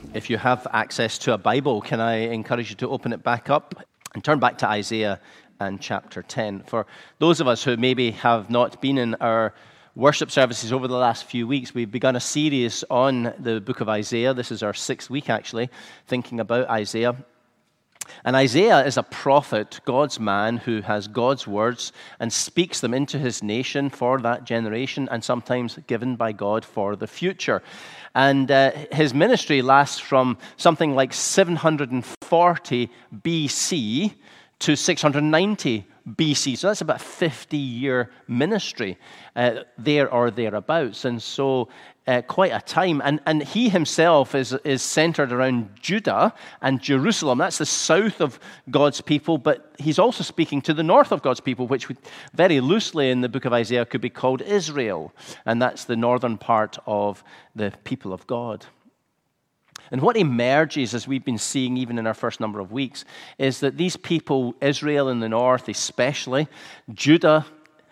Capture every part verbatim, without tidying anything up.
If you have access to a Bible, can I encourage you to open it back up and turn back to Isaiah and chapter ten. For those of us who maybe have not been in our worship services over the last few weeks, we've begun a series on the book of Isaiah. This is our sixth week, actually, thinking about Isaiah. And Isaiah is a prophet, God's man, who has God's words and speaks them into his nation for that generation, and sometimes given by God for the future. And uh, his ministry lasts from something like seven hundred forty B C to six hundred ninety B C. So that's about a fifty-year ministry uh, there or thereabouts. And so uh, quite a time. And, and he himself is, is centered around Judah and Jerusalem. That's the south of God's people, but he's also speaking to the north of God's people, which would, very loosely in the book of Isaiah could be called Israel. And that's the northern part of the people of God. And what emerges, as we've been seeing even in our first number of weeks, is that these people, Israel in the north especially, Judah,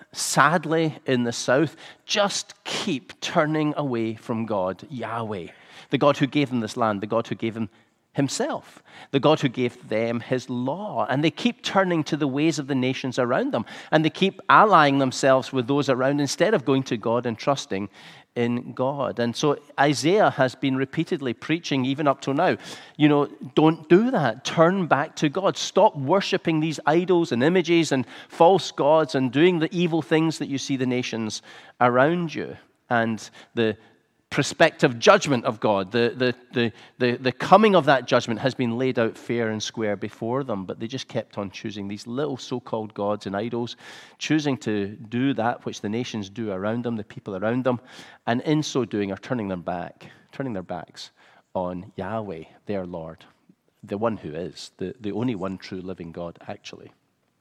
sadly in the south, just keep turning away from God, Yahweh, the God who gave them this land, the God who gave them himself, the God who gave them his law. And they keep turning to the ways of the nations around them, and they keep allying themselves with those around instead of going to God and trusting in God. And so Isaiah has been repeatedly preaching, even up till now, you know, don't do that. Turn back to God. Stop worshiping these idols and images and false gods and doing the evil things that you see the nations around you. And the prospective judgment of God, the, the, the, the, the coming of that judgment has been laid out fair and square before them, but they just kept on choosing these little so-called gods and idols, choosing to do that which the nations do around them, the people around them, and in so doing are turning them back, turning their backs on Yahweh, their Lord, the one who is, the, the only one true living God, actually.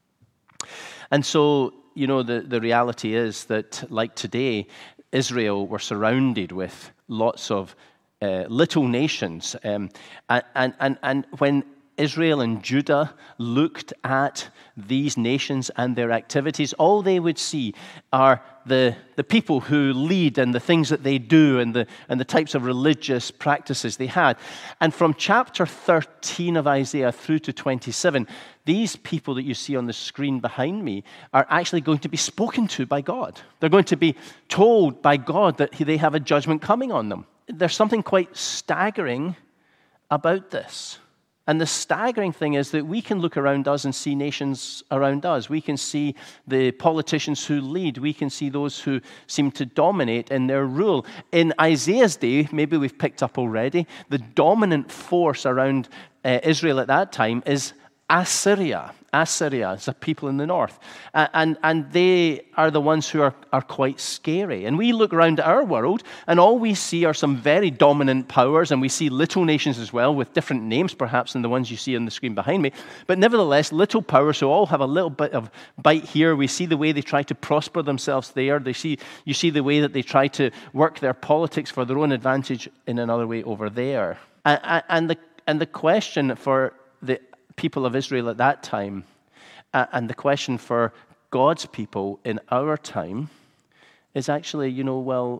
And so, you know, the, the reality is that, like today, Israel were surrounded with lots of uh, little nations. Um, and, and, and when Israel and Judah looked at these nations and their activities, all they would see are the, the people who lead and the things that they do and the, and the types of religious practices they had. And from chapter thirteen of Isaiah through to twenty-seven, these people that you see on the screen behind me are actually going to be spoken to by God. They're going to be told by God that they have a judgment coming on them. There's something quite staggering about this. And the staggering thing is that we can look around us and see nations around us. We can see the politicians who lead. We can see those who seem to dominate in their rule. In Isaiah's day, maybe we've picked up already, the dominant force around uh, Israel at that time is Assyria. Assyria is a people in the north. Uh, and, and they are the ones who are, are quite scary. And we look around at our world, and all we see are some very dominant powers, and we see little nations as well, with different names perhaps than the ones you see on the screen behind me. But nevertheless, little powers who all have a little bit of bite here. We see the way they try to prosper themselves there. They see You see the way that they try to work their politics for their own advantage in another way over there. And, and, the, and the question for the people of Israel at that time, uh, and the question for God's people in our time is actually, you know, well,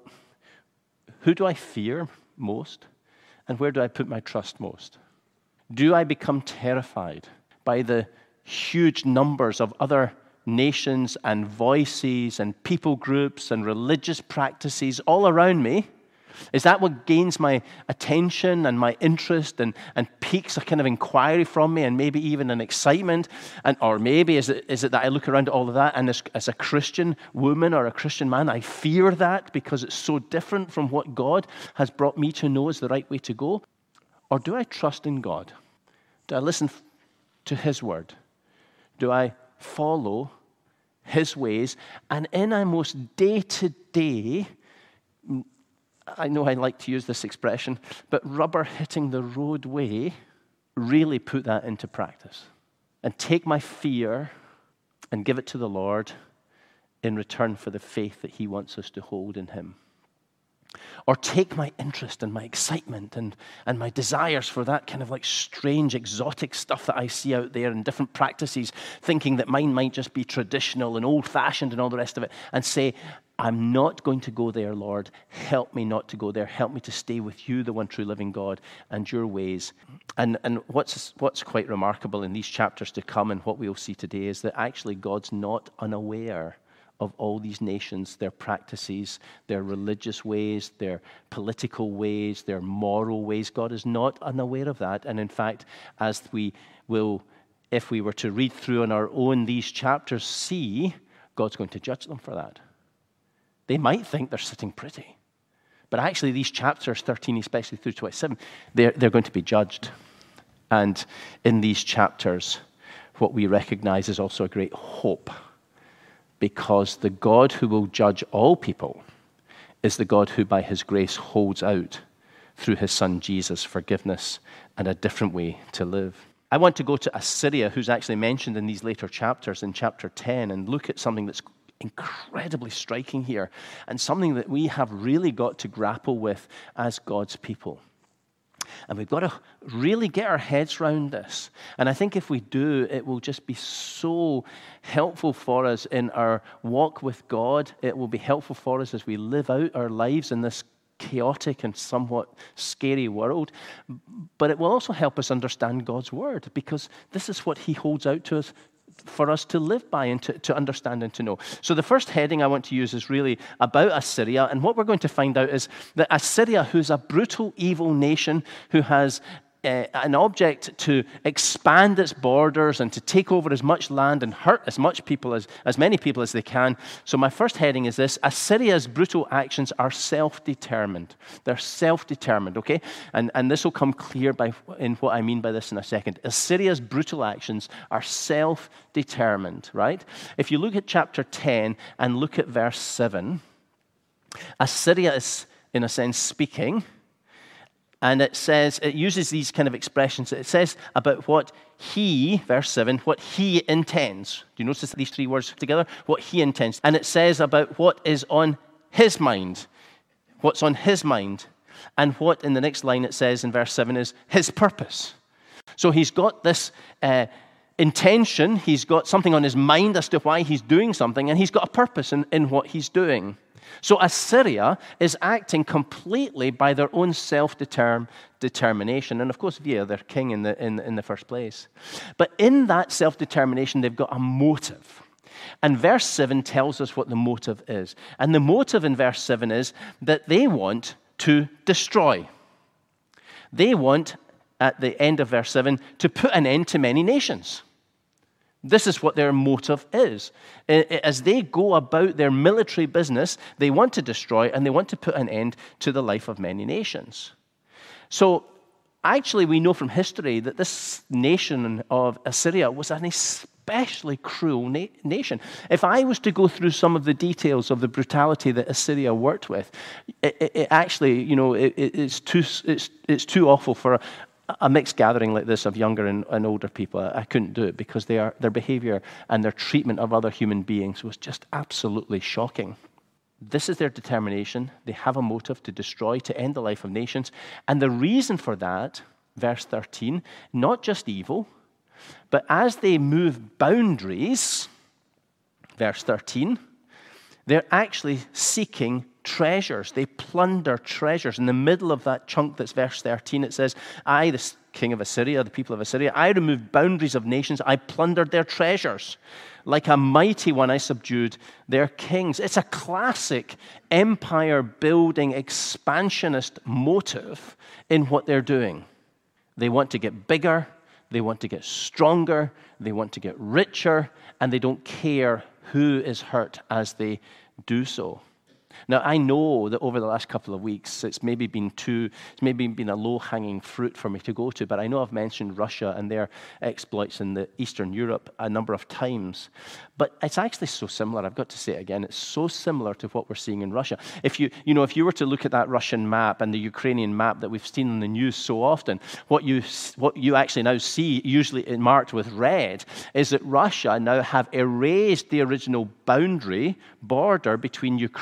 who do I fear most, and where do I put my trust most? Do I become terrified by the huge numbers of other nations and voices and people groups and religious practices all around me? Is that what gains my attention and my interest and, and piques a kind of inquiry from me and maybe even an excitement? And Or maybe is it, is it that I look around at all of that and as, as a Christian woman or a Christian man, I fear that because it's so different from what God has brought me to know is the right way to go? Or do I trust in God? Do I listen to his word? Do I follow his ways? And in a most day-to-day, I know I like to use this expression, but rubber hitting the roadway, really put that into practice and take my fear and give it to the Lord in return for the faith that he wants us to hold in him. Or take my interest and my excitement and, and my desires for that kind of like strange, exotic stuff that I see out there and different practices, thinking that mine might just be traditional and old-fashioned and all the rest of it, and say, I'm not going to go there, Lord. Help me not to go there. Help me to stay with you, the one true living God, and your ways. And, and what's, what's quite remarkable in these chapters to come and what we'll see today is that actually God's not unaware of all these nations, their practices, their religious ways, their political ways, their moral ways. God is not unaware of that. And in fact, as we will, if we were to read through on our own these chapters, see, God's going to judge them for that. They might think they're sitting pretty. But actually, these chapters, thirteen especially through twenty-seven, they're, they're going to be judged. And in these chapters, what we recognize is also a great hope, because the God who will judge all people is the God who by his grace holds out through his son Jesus forgiveness and a different way to live. I want to go to Assyria, who's actually mentioned in these later chapters, in chapter ten, and look at something that's incredibly striking here, and something that we have really got to grapple with as God's people. And we've got to really get our heads around this. And I think if we do, it will just be so helpful for us in our walk with God. It will be helpful for us as we live out our lives in this chaotic and somewhat scary world. But it will also help us understand God's word, because this is what he holds out to us for us to live by and to, to understand and to know. So the first heading I want to use is really about Assyria, and what we're going to find out is that Assyria, who's a brutal, evil nation who has uh, an object to expand its borders and to take over as much land and hurt as much people as, as many people as they can. So my first heading is this: Assyria's brutal actions are self-determined. They're self-determined, okay? And, and this will come clear by in what I mean by this in a second. Assyria's brutal actions are self-determined, right? If you look at chapter ten and look at verse seven, Assyria is, in a sense, speaking. And it says, it uses these kind of expressions. It says about what he, verse seven, what he intends. Do you notice these three words together? What he intends. And it says about what is on his mind. What's on his mind. And what in the next line it says in verse seven is his purpose. So he's got this uh, intention. He's got something on his mind as to why he's doing something. And he's got a purpose in, in what he's doing. So Assyria is acting completely by their own self-determination. And of course, via their king in the, in, in the first place. But in that self-determination, they've got a motive. And verse seven tells us what the motive is. And the motive in verse seven is that they want to destroy. They want, at the end of verse seven, to put an end to many nations. This is what their motive is. As they go about their military business, they want to destroy and they want to put an end to the life of many nations. So actually we know from history that this nation of Assyria was an especially cruel na- nation. If I was to go through some of the details of the brutality that Assyria worked with, it, it, it actually, you know, it, it's too it's it's too awful for a, a mixed gathering like this of younger and, and older people. I, I couldn't do it because they are, their behavior and their treatment of other human beings was just absolutely shocking. This is their determination. They have a motive to destroy, to end the life of nations. And the reason for that, verse thirteen, not just evil, but as they move boundaries, verse thirteen, they're actually seeking treasures. They plunder treasures. In the middle of that chunk that's verse thirteen, it says, I, the king of Assyria, the people of Assyria, I removed boundaries of nations. I plundered their treasures. Like a mighty one, I subdued their kings. It's a classic empire-building, expansionist motive in what they're doing. They want to get bigger. They want to get stronger. They want to get richer. And they don't care who is hurt as they do so. Now, I know that over the last couple of weeks, it's maybe been too, it's maybe been a low-hanging fruit for me to go to, but I know I've mentioned Russia and their exploits in the Eastern Europe a number of times. But it's actually so similar. I've got to say it again. It's so similar to what we're seeing in Russia. If you, you know, if you were to look at that Russian map and the Ukrainian map that we've seen in the news so often, what you, what you actually now see, usually marked with red, is that Russia now have erased the original boundary border between Ukraine and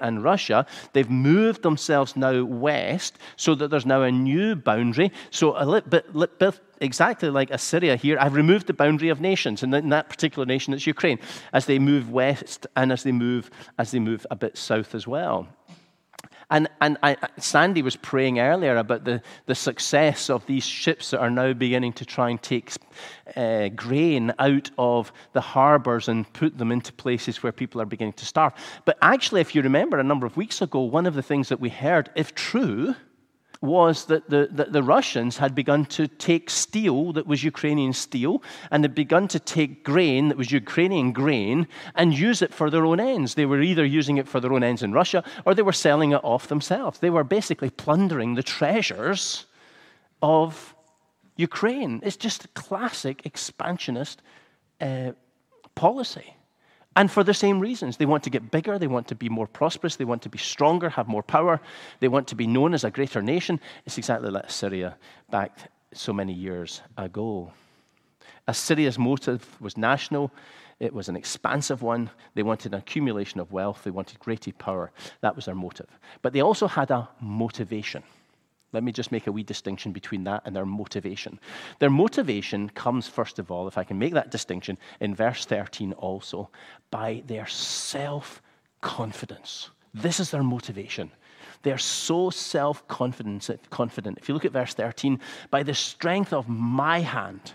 and Russia. They've moved themselves now west so that there's now a new boundary. So a little bit, little bit exactly like Assyria here, I've removed the boundary of nations, and in that particular nation, it's Ukraine, as they move west and as they move as they move a bit south as well. And and I, Sandy was praying earlier about the, the success of these ships that are now beginning to try and take uh, grain out of the harbors and put them into places where people are beginning to starve. But actually, if you remember, a number of weeks ago, one of the things that we heard, if true, was that the, the, the Russians had begun to take steel that was Ukrainian steel, and had begun to take grain that was Ukrainian grain and use it for their own ends. They were either using it for their own ends in Russia, or they were selling it off themselves. They were basically plundering the treasures of Ukraine. It's just a classic expansionist uh, policy. And for the same reasons. They want to get bigger, they want to be more prosperous, they want to be stronger, have more power, they want to be known as a greater nation. It's exactly like Assyria back so many years ago. Assyria's motive was national, it was an expansive one. They wanted an accumulation of wealth, they wanted greater power. That was their motive. But they also had a motivation. Let me just make a wee distinction between that and their motivation. Their motivation comes, first of all, if I can make that distinction, in verse thirteen also, by their self-confidence. This is their motivation. They're so self-confident. Confident. If you look at verse thirteen, by the strength of my hand,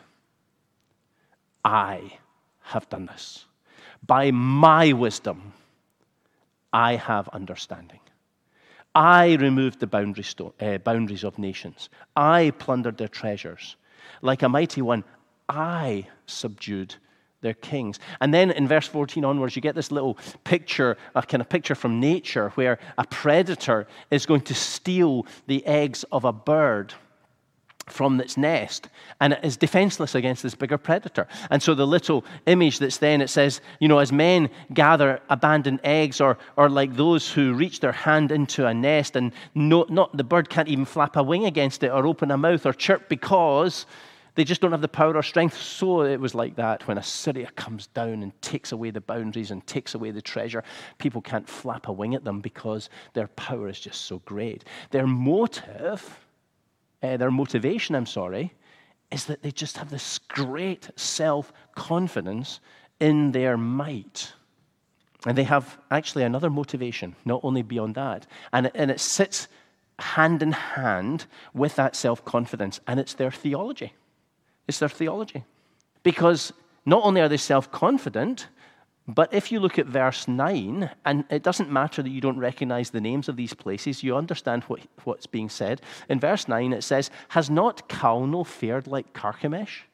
I have done this. By my wisdom, I have understanding. I removed the boundary sto- uh, boundaries of nations. I plundered their treasures. Like a mighty one, I subdued their kings. And then in verse fourteen onwards, you get this little picture, a kind of picture from nature, where a predator is going to steal the eggs of a bird from its nest, and it is defenseless against this bigger predator. And so the little image that's then, it says, you know, as men gather abandoned eggs, or or like those who reach their hand into a nest, and no, not the bird can't even flap a wing against it, or open a mouth, or chirp, because they just don't have the power or strength. So it was like that when Assyria comes down and takes away the boundaries and takes away the treasure. People can't flap a wing at them because their power is just so great. Their motive... Uh, their motivation, I'm sorry, is that they just have this great self-confidence in their might. And they have actually another motivation, not only beyond that. And it, and it sits hand in hand with that self-confidence, and it's their theology. It's their theology. Because not only are they self-confident, but if you look at verse nine, and it doesn't matter that you don't recognize the names of these places, you understand what, what's being said. In verse nine, it says, has not Calno fared like Carchemish?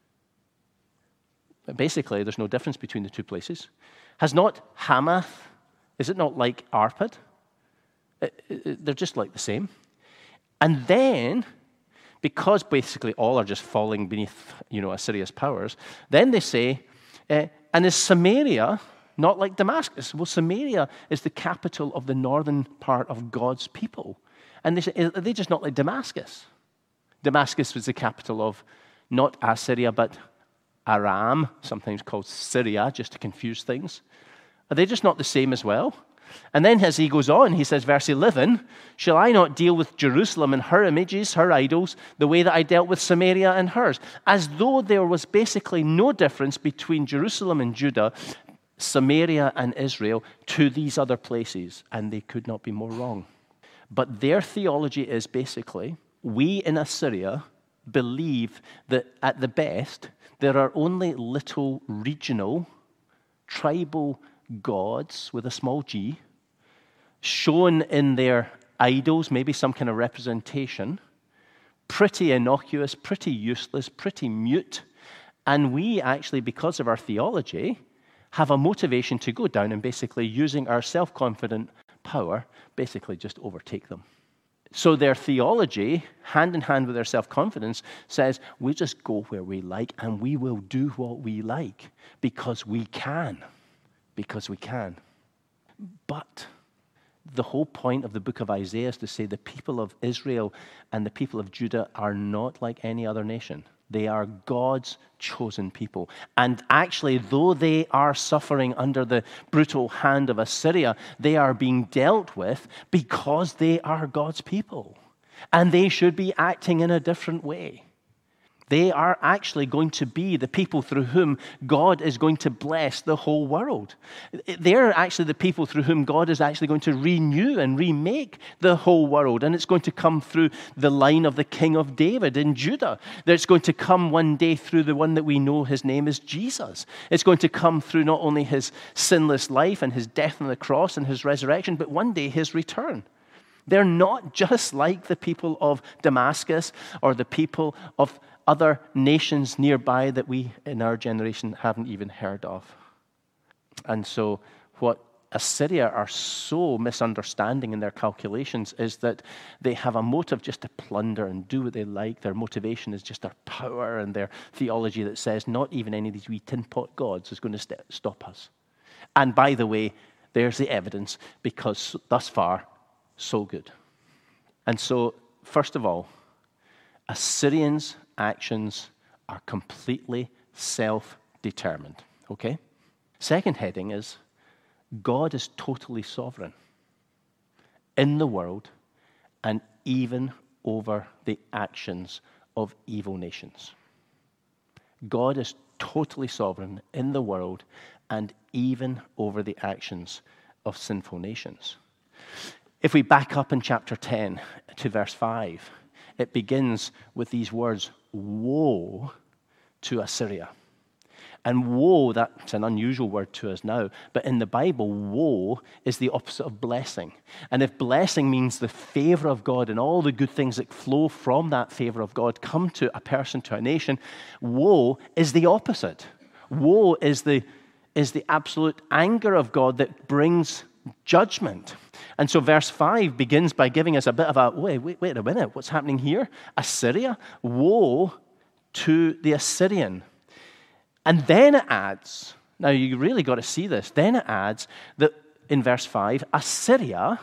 Basically, there's no difference between the two places. Has not Hamath, is it not like Arpad? It, it, they're just like the same. And then, because basically all are just falling beneath, you know, Assyria's powers, then they say, uh, and is Samaria not like Damascus? Well, Samaria is the capital of the northern part of God's people. And they say, are they just not like Damascus? Damascus was the capital of not Assyria, but Aram, sometimes called Syria, just to confuse things. Are they just not the same as well? And then as he goes on, he says, verse eleven, shall I not deal with Jerusalem and her images, her idols, the way that I dealt with Samaria and hers? As though there was basically no difference between Jerusalem and Judah, Samaria and Israel, to these other places. And they could not be more wrong. But their theology is basically, we in Assyria believe that at the best, there are only little regional, tribal gods with a small g, shown in their idols, maybe some kind of representation, pretty innocuous, pretty useless, pretty mute. And we actually, because of our theology, have a motivation to go down and basically using our self-confident power, basically just overtake them. So their theology, hand in hand with their self-confidence, says we just go where we like and we will do what we like because we can. Because we can. But the whole point of the book of Isaiah is to say the people of Israel and the people of Judah are not like any other nation. They are God's chosen people. And actually, though they are suffering under the brutal hand of Assyria, they are being dealt with because they are God's people. And they should be acting in a different way. They are actually going to be the people through whom God is going to bless the whole world. They're actually the people through whom God is actually going to renew and remake the whole world. And it's going to come through the line of the King of David in Judah. It's going to come one day through the one that we know his name is Jesus. It's going to come through not only his sinless life and his death on the cross and his resurrection, but one day his return. They're not just like the people of Damascus or the people of other nations nearby that we in our generation haven't even heard of. And so what Assyria are so misunderstanding in their calculations is that they have a motive just to plunder and do what they like. Their motivation is just their power and their theology that says not even any of these wee tin pot gods is going to st- stop us. And by the way, there's the evidence, because thus far, so good. And so, first of all, Assyrians' actions are completely self-determined, okay? Second heading is, God is totally sovereign in the world and even over the actions of evil nations. God is totally sovereign in the world and even over the actions of sinful nations. If we back up in chapter ten to verse five, it begins with these words, woe to Assyria. And woe, that's an unusual word to us now, but in the Bible, woe is the opposite of blessing. And if blessing means the favor of God and all the good things that flow from that favor of God come to a person, to a nation, woe is the opposite. Woe is the, is the absolute anger of God that brings judgment. And so verse five begins by giving us a bit of a, wait, wait, wait a minute, what's happening here? Assyria? Woe to the Assyrian. And then it adds, now you really got to see this, then it adds that in verse five, Assyria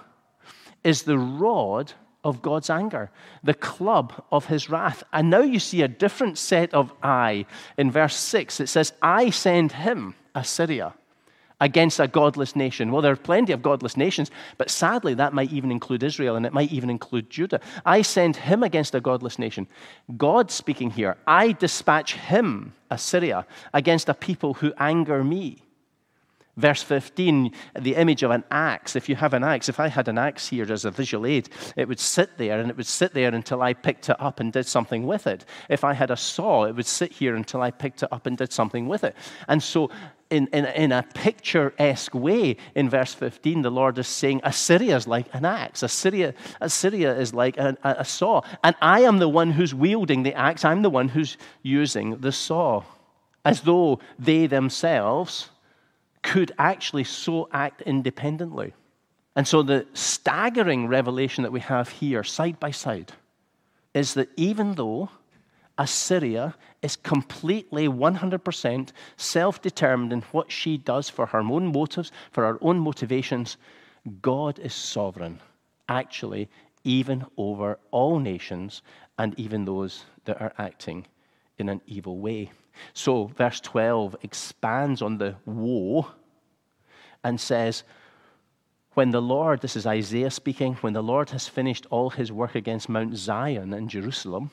is the rod of God's anger, the club of his wrath. And now you see a different set of I. In verse six, it says, I send him, Assyria, against a godless nation. Well, there are plenty of godless nations, but sadly that might even include Israel, and it might even include Judah. I send him against a godless nation. God speaking here, I dispatch him, Assyria, against a people who anger me. Verse fifteen, the image of an axe. If you have an axe, if I had an axe here as a visual aid, it would sit there, and it would sit there until I picked it up and did something with it. If I had a saw, it would sit here until I picked it up and did something with it. And so in, in, in a picturesque way, in verse fifteen, the Lord is saying, Assyria is like an axe. Assyria, Assyria is like a, a, a saw. And I am the one who's wielding the axe. I'm the one who's using the saw. As though they themselves could actually so act independently. And so the staggering revelation that we have here, side by side, is that even though Assyria is completely one hundred percent self-determined in what she does for her own motives, for her own motivations, God is sovereign, actually, even over all nations and even those that are acting in an evil way. So verse twelve expands on the woe and says, when the Lord, this is Isaiah speaking, when the Lord has finished all his work against Mount Zion and Jerusalem,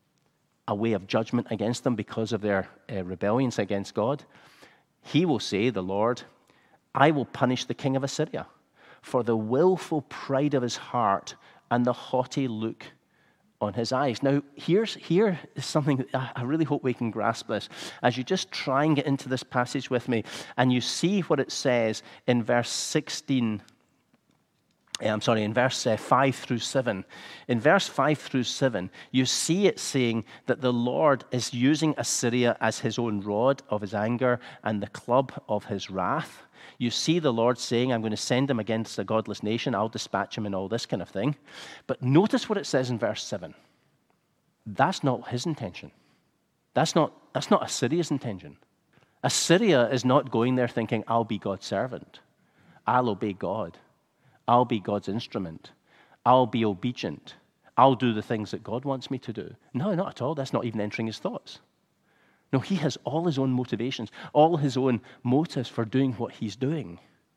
a way of judgment against them because of their uh, rebellions against God, he will say, the Lord, I will punish the king of Assyria for the willful pride of his heart and the haughty look on his eyes. Now, here's here is something that I really hope we can grasp this. As you just try and get into this passage with me, and you see what it says in verse sixteen, I'm sorry, in verse uh, five through seven. In verse five through seven, you see it saying that the Lord is using Assyria as his own rod of his anger and the club of his wrath. You see the Lord saying, I'm going to send him against a godless nation. I'll dispatch him and all this kind of thing. But notice what it says in verse seven. That's not his intention. That's not, that's not Assyria's intention. Assyria is not going there thinking, I'll be God's servant. I'll obey God. I'll be God's instrument. I'll be obedient. I'll do the things that God wants me to do. No, not at all. That's not even entering his thoughts. No, he has all his own motivations, all his own motives for doing what he's doing.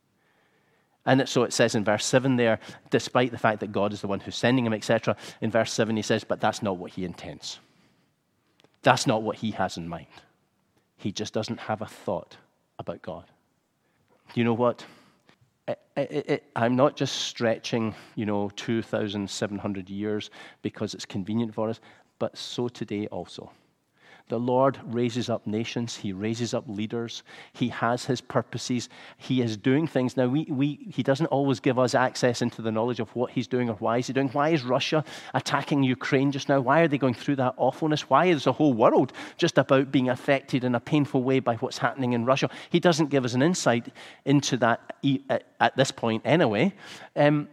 And so it says in verse seven there, despite the fact that God is the one who's sending him, et cetera, in verse seven he says, but that's not what he intends. That's not what he has in mind. He just doesn't have a thought about God. You know what? It, it, it, I'm not just stretching, you know, two thousand seven hundred years because it's convenient for us, but so today also. The Lord raises up nations. He raises up leaders. He has his purposes. He is doing things. Now, we, we, he doesn't always give us access into the knowledge of what he's doing or why is he doing. Why is Russia attacking Ukraine just now? Why are they going through that awfulness? Why is the whole world just about being affected in a painful way by what's happening in Russia? He doesn't give us an insight into that at this point anyway. Um,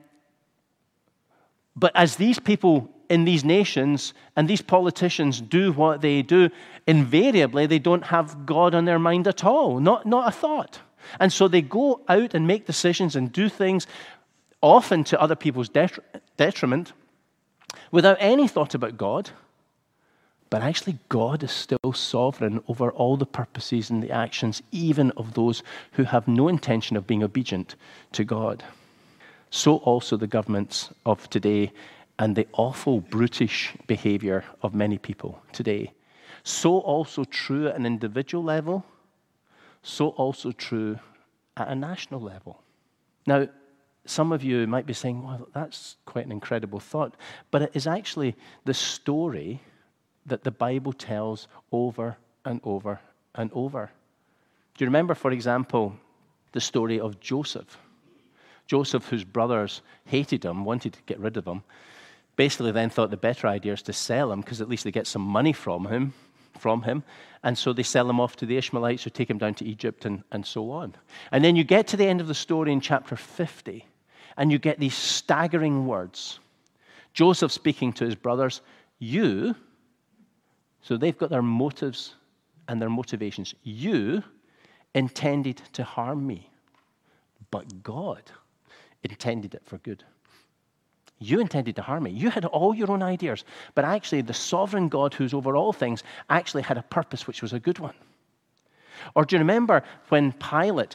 but as these people in these nations and these politicians do what they do, invariably they don't have God on their mind at all, not, not a thought. And so they go out and make decisions and do things, often to other people's detriment, without any thought about God. But actually God is still sovereign over all the purposes and the actions, even of those who have no intention of being obedient to God. So also the governments of today and the awful, brutish behavior of many people today. So also true at an individual level, so also true at a national level. Now, some of you might be saying, well, that's quite an incredible thought, but it is actually the story that the Bible tells over and over and over. Do you remember, for example, the story of Joseph? Joseph, whose brothers hated him, wanted to get rid of him, basically then thought the better idea is to sell him because at least they get some money from him, from him. And so they sell him off to the Ishmaelites who take him down to Egypt and, and so on. And then you get to the end of the story in chapter fifty, and you get these staggering words. Joseph speaking to his brothers, you, so they've got their motives and their motivations. You intended to harm me, but God intended it for good. You intended to harm me. You had all your own ideas, but actually the sovereign God who's over all things actually had a purpose which was a good one. Or do you remember when Pilate,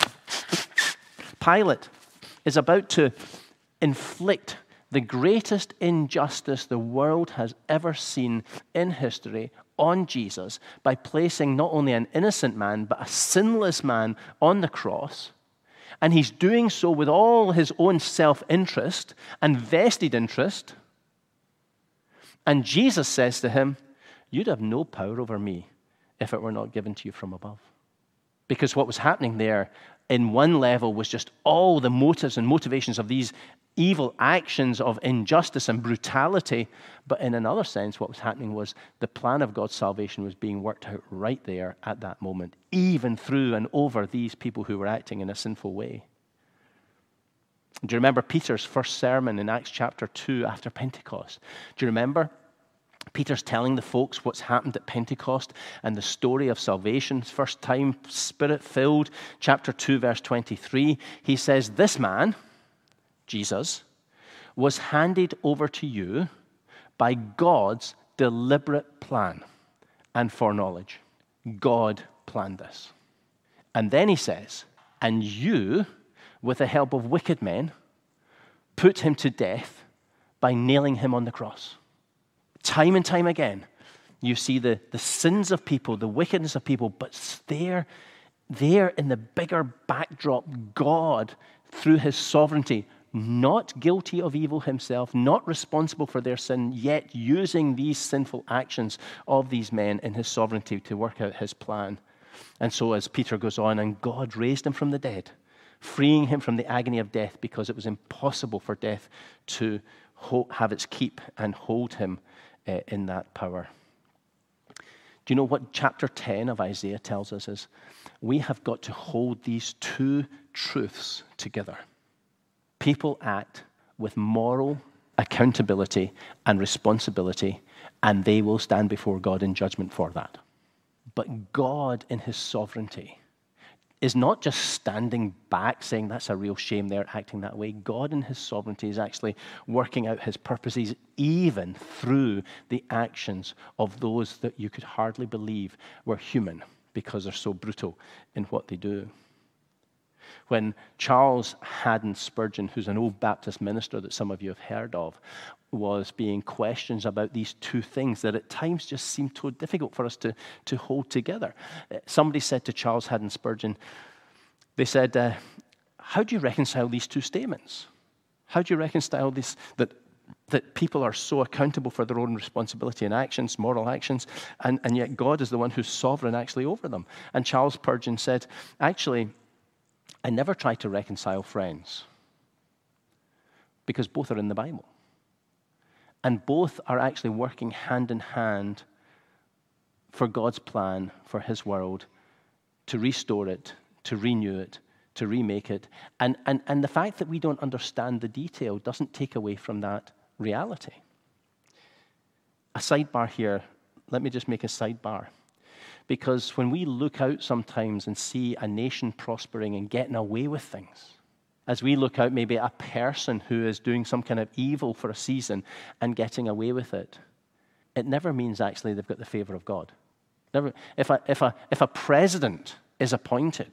Pilate is about to inflict the greatest injustice the world has ever seen in history on Jesus by placing not only an innocent man, but a sinless man on the cross? And he's doing so with all his own self-interest and vested interest. And Jesus says to him, you'd have no power over me if it were not given to you from above. Because what was happening there in one level was just all the motives and motivations of these evil actions of injustice and brutality. But in another sense, what was happening was the plan of God's salvation was being worked out right there at that moment, even through and over these people who were acting in a sinful way. Do you remember Peter's first sermon in Acts chapter two after Pentecost? Do you remember? Peter's telling the folks what's happened at Pentecost and the story of salvation. First time, Spirit-filled, chapter two, verse twenty-three. He says, this man, Jesus, was handed over to you by God's deliberate plan and foreknowledge. God planned this. And then he says, and you, with the help of wicked men, put him to death by nailing him on the cross. Time and time again, you see the, the sins of people, the wickedness of people, but there, there in the bigger backdrop, God, through his sovereignty, not guilty of evil himself, not responsible for their sin, yet using these sinful actions of these men in his sovereignty to work out his plan. And so as Peter goes on, and God raised him from the dead, freeing him from the agony of death because it was impossible for death to have its keep and hold him uh, in that power. Do you know what chapter ten of Isaiah tells us is? We have got to hold these two truths together. People act with moral accountability and responsibility, and they will stand before God in judgment for that. But God, in his sovereignty, is not just standing back saying that's a real shame they're acting that way. God in his sovereignty is actually working out his purposes even through the actions of those that you could hardly believe were human because they're so brutal in what they do. When Charles Haddon Spurgeon, who's an old Baptist minister that some of you have heard of, was being questioned about these two things that at times just seemed so difficult for us to, to hold together. Somebody said to Charles Haddon Spurgeon, they said, uh, how do you reconcile these two statements? How do you reconcile this, that, that people are so accountable for their own responsibility and actions, moral actions, and, and yet God is the one who's sovereign actually over them? And Charles Spurgeon said, actually, I never try to reconcile friends because both are in the Bible. And both are actually working hand in hand for God's plan for his world to restore it, to renew it, to remake it. And, and, and the fact that we don't understand the detail doesn't take away from that reality. A sidebar here. Let me just make a sidebar. Because when we look out sometimes and see a nation prospering and getting away with things, as we look out maybe a person who is doing some kind of evil for a season and getting away with it, it never means actually they've got the favor of God. Never, if a, if a, if a president is appointed,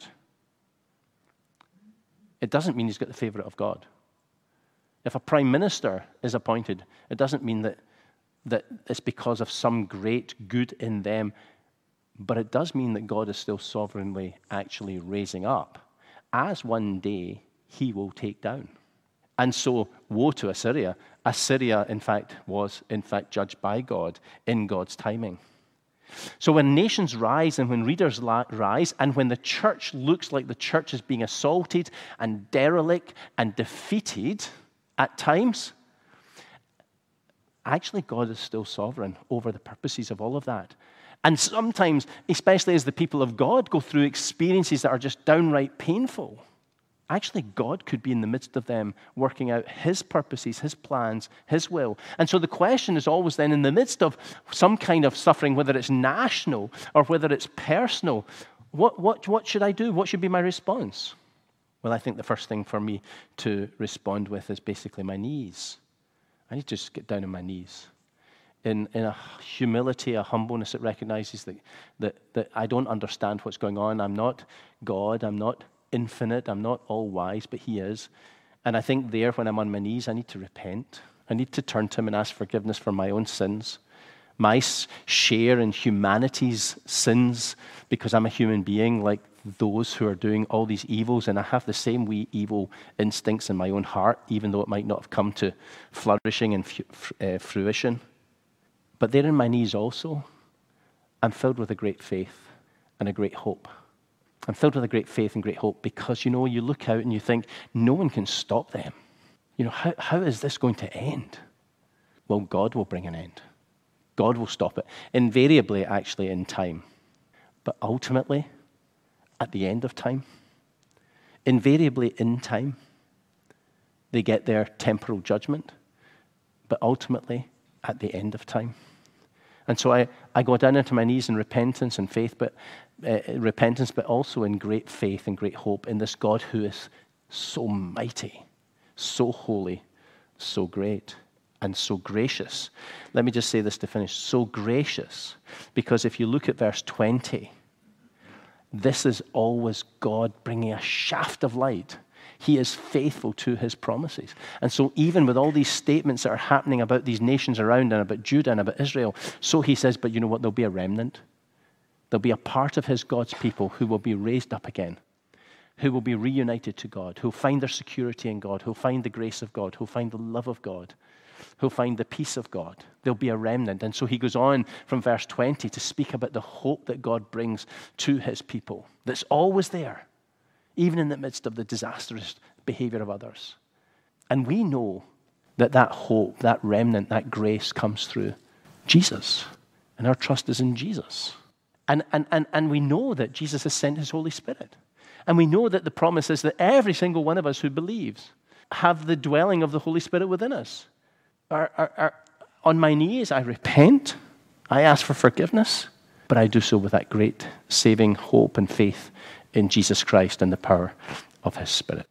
it doesn't mean he's got the favor of God. If a prime minister is appointed, it doesn't mean that, that it's because of some great good in them, but it does mean that God is still sovereignly actually raising up, as one day he will take down. And so, woe to Assyria. Assyria, in fact, was, in fact, judged by God in God's timing. So when nations rise and when leaders rise and when the church looks like the church is being assaulted and derelict and defeated at times, actually God is still sovereign over the purposes of all of that. And sometimes, especially as the people of God go through experiences that are just downright painful, actually, God could be in the midst of them working out his purposes, his plans, his will. And so the question is always then, in the midst of some kind of suffering, whether it's national or whether it's personal, what, what, what should I do? What should be my response? Well, I think the first thing for me to respond with is basically my knees. I need to just get down on my knees. In, in a humility, a humbleness that recognizes that, that, that I don't understand what's going on. I'm not God. I'm not infinite. I'm not all wise, but he is. And I think there, when I'm on my knees, I need to repent. I need to turn to him and ask forgiveness for my own sins, my share in humanity's sins, because I'm a human being like those who are doing all these evils, and I have the same wee evil instincts in my own heart, even though it might not have come to flourishing and uh, fruition. But there in my knees also, I'm filled with a great faith and a great hope. I'm filled with a great faith and great hope because, you know, you look out and you think, no one can stop them. You know, how, how is this going to end? Well, God will bring an end. God will stop it. Invariably, actually, in time. But ultimately, at the end of time, invariably in time, they get their temporal judgment. But ultimately, at the end of time. And so I, I go down into my knees in repentance and faith, but uh, repentance, but also in great faith and great hope in this God who is so mighty, so holy, so great, and so gracious. Let me just say this to finish. So gracious, because if you look at verse twenty, this is always God bringing a shaft of light. He is faithful to his promises. And so even with all these statements that are happening about these nations around and about Judah and about Israel, so he says, but you know what? There'll be a remnant. There'll be a part of his God's people who will be raised up again, who will be reunited to God, who'll find their security in God, who'll find the grace of God, who'll find the love of God, who'll find the peace of God. There'll be a remnant. And so he goes on from verse twenty to speak about the hope that God brings to his people that's always there, even in the midst of the disastrous behavior of others. And we know that that hope, that remnant, that grace comes through Jesus. And our trust is in Jesus. And, and, and, and we know that Jesus has sent his Holy Spirit. And we know that the promise is that every single one of us who believes have the dwelling of the Holy Spirit within us. Are, are, are, on my knees, I repent. I ask for forgiveness. But I do so with that great saving hope and faith in Jesus Christ and the power of his Spirit.